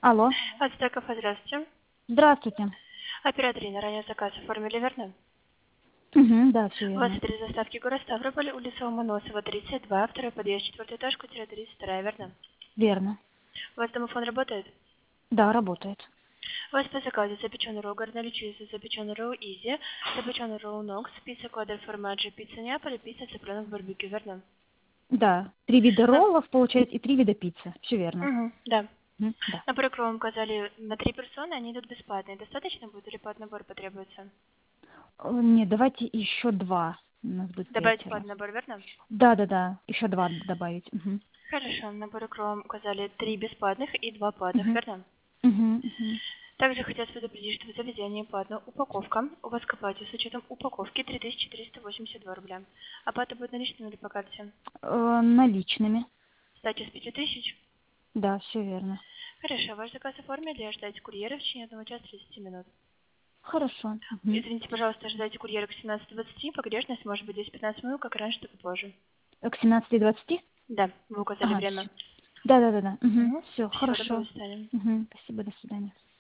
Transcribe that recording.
Алло. Ацтеков, здравствуйте. Здравствуйте. Оператор Инна, ранее заказ оформили, верно? Угу, да, все У вас верно. адрес доставки город Ставрополь, улица Ломоносова, 32, второй подъезд, 4 этаж, квартира 32, верно? Верно. У вас домофон работает? Да, работает. У вас по заказу запеченный ролл, горноличица, запеченный ролл изи, запеченный ролл нокс, пицца квадр формаджи, пицца Неаполь, пицца цыпленок барбекю, верно? Да. 3 вида На... роллов, получается, и 3 вида пиццы. Все верно. Да. Да. На прикром указали на 3 персоны, они идут бесплатные. Достаточно будет или под набор потребуется? Нет, давайте еще 2. У нас будет Добавить 5. под набор, верно? Да. Еще 2 добавить. Угу. Хорошо, на прикром указали 3 бесплатных и 2 платных, Угу. верно? Угу. Также хотелось предупредить, что в заведении платная упаковка. У вас к оплате с учетом упаковки 3382 рубля. Оплата будет наличными или по карте? Наличными. Сдача с 5000. Да, все верно. Хорошо, ваш заказ оформили, ожидайте курьера в течение 1 часа 30 минут. Хорошо. Угу. Извините, пожалуйста, ожидайте курьера к 17:20. Погрешность может быть 10-15 минут, как раньше, так и позже. К 17:20? Да, вы указали Ага, время. все. Да. Угу. Все, Всего доброго, хорошо. до свидания. Угу. Спасибо, до свидания.